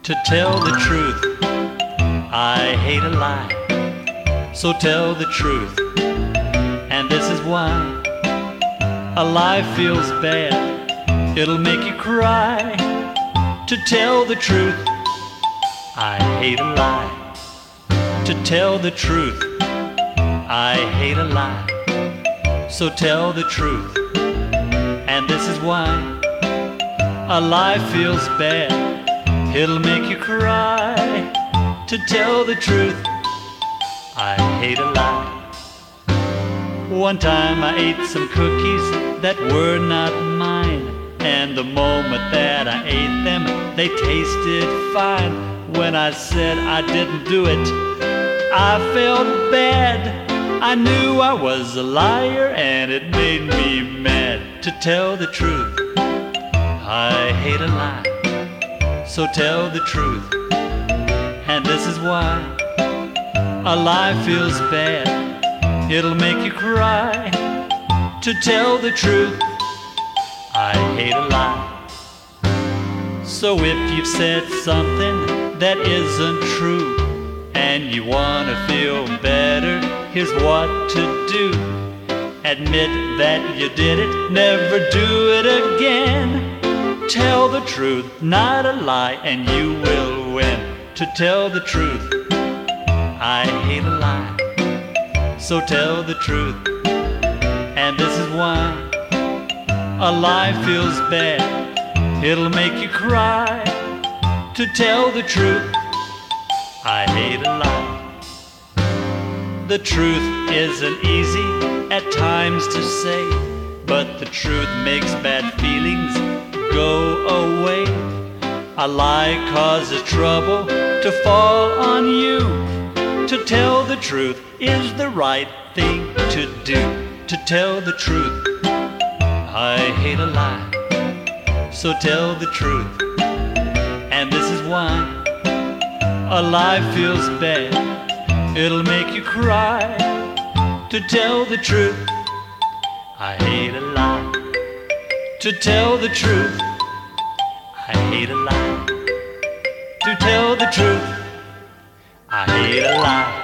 To tell the truth, I hate a lie. So tell the truth, and this is why. A lie feels bad, it'll make you cry. To tell the truth, I hate a lie. To tell the truth, I hate a lie. So tell the truth, and this is why. A lie feels bad, it'll make you cry. To tell the truth, I hate a lie. One time I ate some cookies that were not mine, and the moment that I ate them, they tasted fine. When I said I didn't do it, I felt bad. I knew I was a liar, and it made me mad. To tell the truth, I hate a lie. So tell the truth, and this is why. A lie feels bad, it'll make you cry. To tell the truth, I hate a lie. So if you've said something that isn't true, and you wanna feel better, here's what to do. Admit that you did it, never do it again. Tell the truth, not a lie, and you will win. To tell the truth, I hate a lie. So tell the truth, and this is why. A lie feels bad, it'll make you cry. To tell the truth, I hate a lie. The truth isn't easy at times to say, but the truth makes bad feelings go away. A lie causes trouble to fall on you. To tell the truth is the right thing to do. To tell the truth, I hate a lie. So tell the truth, and this is why. A lie feels bad, it'll make you cry. To tell the truth, I hate a lie. To tell the truth, I hate a lie. To tell the truth, I hate a lie.